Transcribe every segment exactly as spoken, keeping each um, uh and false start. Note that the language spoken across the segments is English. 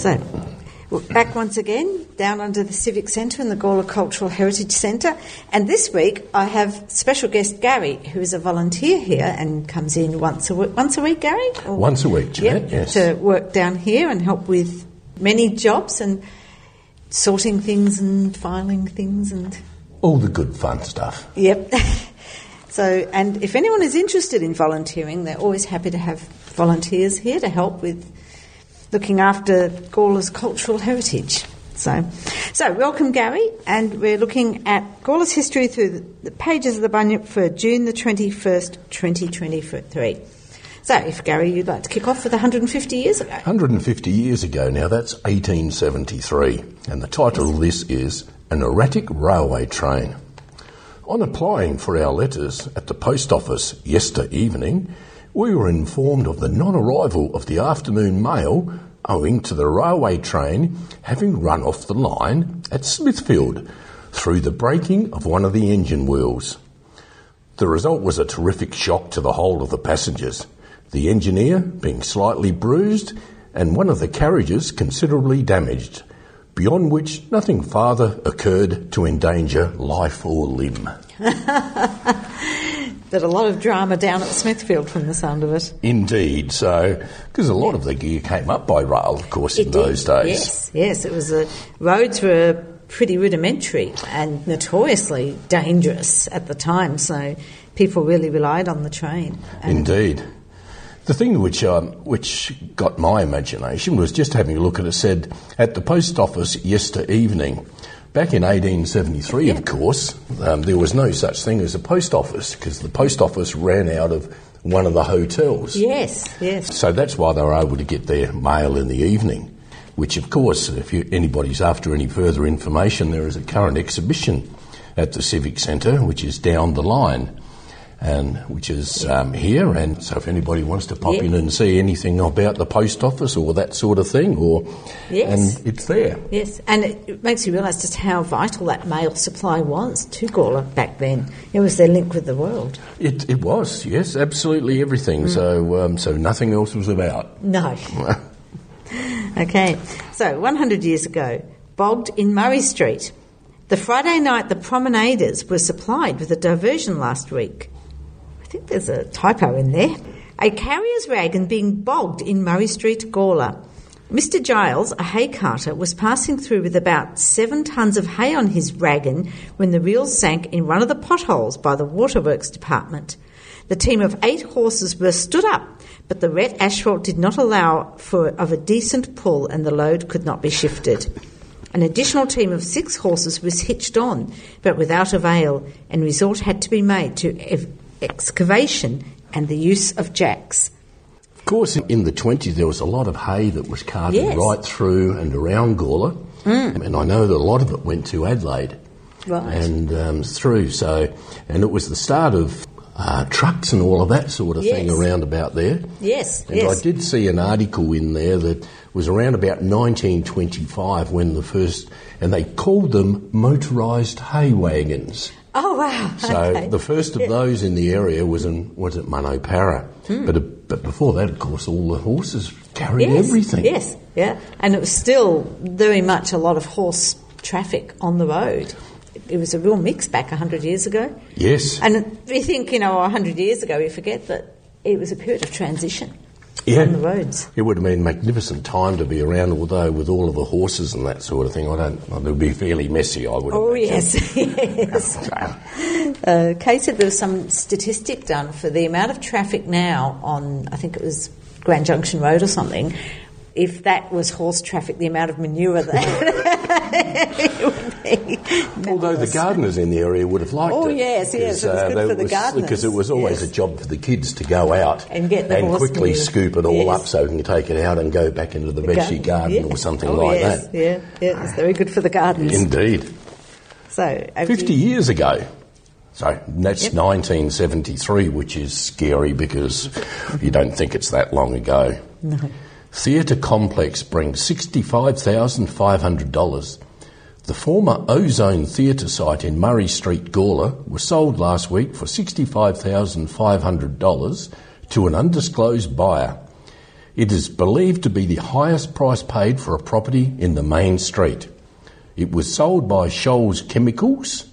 So, we're back once again, down under the Civic Centre in the Gawler Cultural Heritage Centre. And this week I have special guest Gary, who is a volunteer here and comes in once a week. Once a week, Gary? Or, once a week, Jeanette, yep, yes. To work down here and help with many jobs and sorting things and filing things and... all the good fun stuff. Yep. So, and if anyone is interested in volunteering, they're always happy to have volunteers here to help with looking after Gawler's cultural heritage. So, so welcome, Gary, and we're looking at Gawler's history through the, the pages of the Bunyip for June the twenty-first, twenty twenty-three. So, if, Gary, you'd like to kick off with one hundred fifty years ago. one hundred fifty years ago now, that's eighteen seventy-three, and the title of this is An Erratic Railway Train. On applying for our letters at the post office yesterday evening, we were informed of the non-arrival of the afternoon mail owing to the railway train having run off the line at Smithfield through the breaking of one of the engine wheels. The result was a terrific shock to the whole of the passengers, the engineer being slightly bruised and one of the carriages considerably damaged, beyond which nothing farther occurred to endanger life or limb. But a lot of drama down at Smithfield from the sound of it. Indeed, so, because a lot of the gear came up by rail, of course, it in did. those days. Yes, yes, it was a, roads were pretty rudimentary and notoriously dangerous at the time, so people really relied on the train. And Indeed. The thing which um, which got my imagination was just having a look at it, said, at the post office yesterday evening. Back in eighteen seventy-three, yeah. of course, um, there was no such thing as a post office because the post office ran out of one of the hotels. Yes, yes. So that's why they were able to get their mail in the evening, which, of course, if you, anybody's after any further information, there is a current exhibition at the Civic Centre, which is down the line, and which is um, here. And so if anybody wants to pop yeah. in and see anything about the post office or that sort of thing, or yes. and it's there. Yes, and it makes you realise just how vital that mail supply was to Gawler back then. It was their link with the world. It it was, yes, absolutely everything. Mm. So um, so nothing else was about. No. Okay, so one hundred years ago, bogged in Murray Street. The Friday night the promenaders were supplied with a diversion last week. I think there's a typo in there. A carrier's wagon being bogged in Murray Street, Gawler. Mister Giles, a hay carter, was passing through with about seven tons of hay on his wagon when the wheels sank in one of the potholes by the waterworks department. The team of eight horses were stood up, but the wet asphalt did not allow for of a decent pull and the load could not be shifted. An additional team of six horses was hitched on, but without avail, and resort had to be made to ev- excavation and the use of jacks. Of course, in the twenties, there was a lot of hay that was carted yes. right through and around Gawler, mm. and I know that a lot of it went to Adelaide right. and um, through. So, and it was the start of uh, trucks and all of that sort of yes. thing around about there. Yes, and yes. I did see an article in there that was around about nineteen twenty-five when the first, and they called them motorised hay wagons. Oh, wow. So okay. the first of yeah. those in the area was in was at Monopara. Mm. But uh, but before that, of course, all the horses carried yes, everything. Yes, yeah. And it was still very much a lot of horse traffic on the road. It was a real mix back one hundred years ago. Yes. And we think, you know, one hundred years ago, we forget that it was a period of transition. Yeah. On the roads. It would have been a magnificent time to be around, although with all of the horses and that sort of thing, I don't. It would be fairly messy, I would. Oh imagine. yes, yes. uh, Kay said there was some statistic done for the amount of traffic now on, I think it was Grand Junction Road or something. If that was horse traffic, the amount of manure that it would be. Although the gardeners in the area would have liked oh, it. Oh yes, yes, it was uh, good for the was, gardeners. Because it was always yes. a job for the kids to go out and get the and horse quickly manure. scoop it all yes. up so we can take it out and go back into the, the veggie garden, garden yeah. or something oh, like yes. that. Yeah, yeah, it's very good for the gardens. Indeed. So fifty you... years ago. So that's yep. nineteen seventy-three, which is scary because you don't think it's that long ago. No. Theatre Complex brings sixty-five thousand five hundred dollars. The former Ozone Theatre site in Murray Street, Gawler, was sold last week for sixty-five thousand five hundred dollars to an undisclosed buyer. It is believed to be the highest price paid for a property in the main street. It was sold by Shoals Chemicals,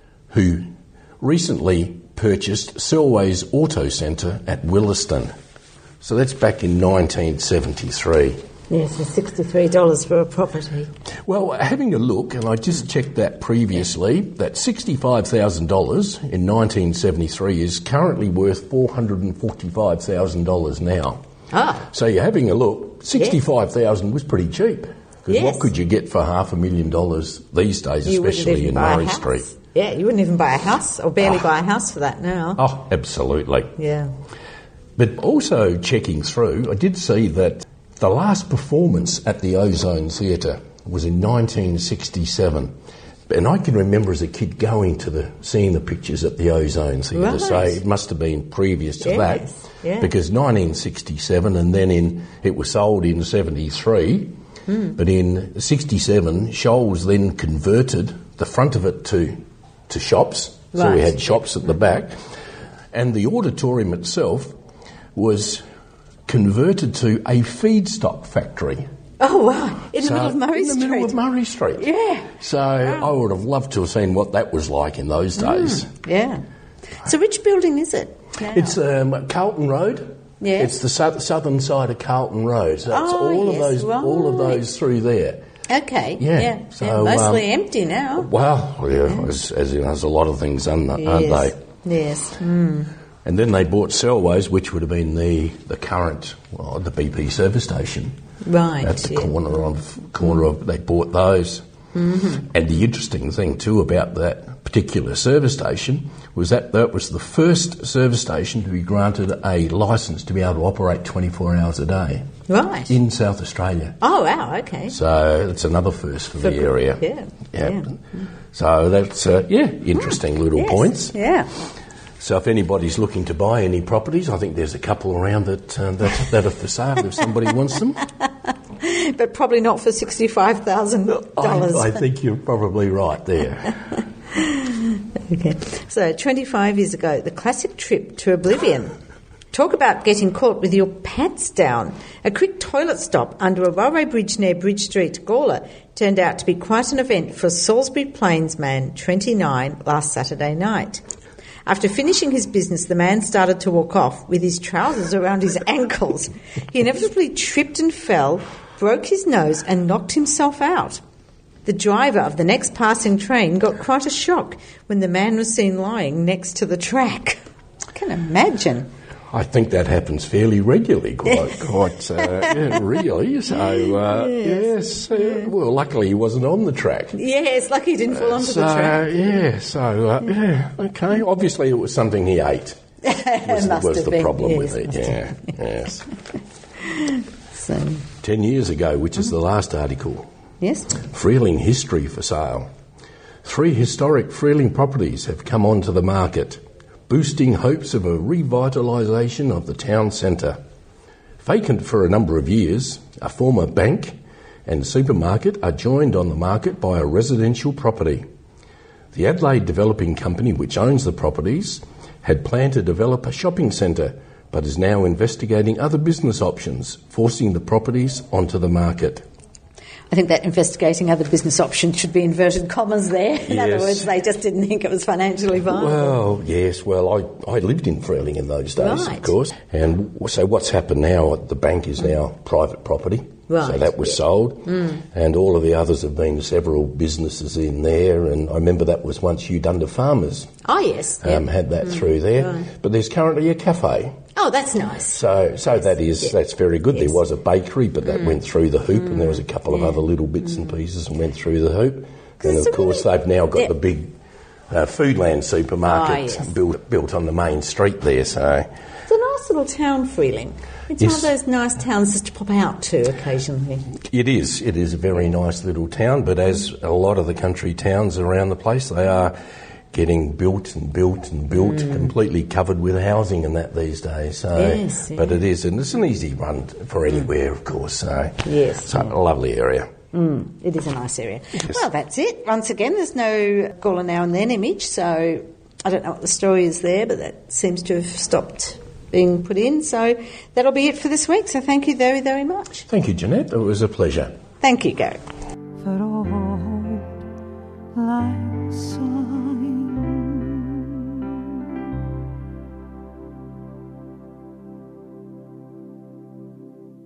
who recently purchased Selway's Auto Centre at Willaston. So that's back in nineteen seventy-three. Yes, it's sixty-three dollars for a property. Well, having a look, and I just checked that previously, that sixty-five thousand dollars in nineteen seventy-three is currently worth four hundred forty-five thousand dollars now. Ah. So you're having a look, sixty-five thousand dollars was pretty cheap. Because yes. what could you get for half a million dollars these days, you especially in Murray Street? Yeah, you wouldn't even buy a house, or barely oh. buy a house for that now. Oh, absolutely. Yeah. But also checking through, I did see that the last performance at the Ozone Theatre was in nineteen sixty-seven. And I can remember as a kid going to the, seeing the pictures at the Ozone Theatre. Right. So it must have been previous to yes. that. Yeah. Because nineteen sixty-seven, and then in it was sold in seventy-three. Mm. But in sixty-seven, Shoals then converted the front of it to, to shops. Right. So we had shops at the back. And the auditorium itself was converted to a feedstock factory. Oh, wow. In so the middle of Murray in Street. In the middle of Murray Street. Yeah. So wow. I would have loved to have seen what that was like in those days. Mm, yeah. So which building is it now? It's um, Carlton Road. Yeah. It's the so- southern side of Carlton Road. So it's oh, all yes, of those, right. all of those through there. Okay. Yeah. yeah. So, yeah mostly um, empty now. Well, yeah, yeah. As, as you know, there's a lot of things, aren't yes. they? Yes. Mm. And then they bought Selway's, which would have been the, the current, well, the B P service station. Right. That's the yeah. corner of corner of. They bought those. Mm-hmm. And the interesting thing too about that particular service station was that that was the first service station to be granted a licence to be able to operate twenty-four hours a day. Right. In South Australia. Oh wow! Okay. So it's another first for, for the area. Yeah. Yeah. yeah. So that's uh, yeah, interesting little yes. points. Yeah. So if anybody's looking to buy any properties, I think there's a couple around that uh, that, that are for sale if somebody wants them. But probably not for sixty-five thousand dollars. I, I think you're probably right there. Okay. So twenty-five years ago, the classic trip to oblivion. Talk about getting caught with your pants down. A quick toilet stop under a railway bridge near Bridge Street, Gawler, turned out to be quite an event for a Salisbury Plains man, twenty-nine, last Saturday night. After finishing his business, the man started to walk off with his trousers around his ankles. He inevitably tripped and fell, broke his nose and knocked himself out. The driver of the next passing train got quite a shock when the man was seen lying next to the track. I can imagine. I think that happens fairly regularly, quite, quite uh, yeah, really. So, uh, yes, yes uh, well, luckily he wasn't on the track. Yes, lucky he didn't fall onto uh, so, the track. Yeah, so, uh, yeah, okay. Obviously it was something he ate. Was, must was have the been. problem yes, with it, yeah, yes. So. Ten years ago, which is the last article. Yes. Freeling history for sale. Three historic Freeling properties have come onto the market, boosting hopes of a revitalisation of the town centre. Vacant for a number of years, a former bank and supermarket are joined on the market by a residential property. The Adelaide Developing Company, which owns the properties, had planned to develop a shopping centre, but is now investigating other business options, forcing the properties onto the market. I think that investigating other business options should be inverted commas there. In yes. other words, they just didn't think it was financially viable. Well, yes. Well, I, I lived in Freeling in those days, right. of course. And so what's happened now, the bank is now private property. Right. So that was yeah. sold. Mm. And all of the others have been several businesses in there. And I remember that was once Udunda Farmers. Oh, yes. Um, yeah. Had that mm. through there. Right. But there's currently a cafe. Oh, that's nice. So so yes. that is, yeah. that's very good. Yes. There was a bakery, but that mm. went through the hoop, mm. and there was a couple of yeah. other little bits mm. and pieces and went through the hoop. And of really, course, they've now got yeah. the big uh, Foodland supermarket oh, yes. built built on the main street there. So it's a nice little town, Freeling. It's yes. one of those nice towns just to pop out to occasionally. It is. It is a very nice little town, but as a lot of the country towns around the place, they are getting built and built and built, mm. completely covered with housing and that these days. So, yes, yeah. But it is, and it's an easy run for anywhere, mm. of course. So, yes, so yeah. a lovely area. Mm, it is a nice area. Yes. Well, that's it. Once again, there's no Gawler Now and Then image, so I don't know what the story is there, but that seems to have stopped being put in. So that'll be it for this week. So thank you very, very much. Thank you, Jeanette. It was a pleasure. Thank you, Gary. For old life's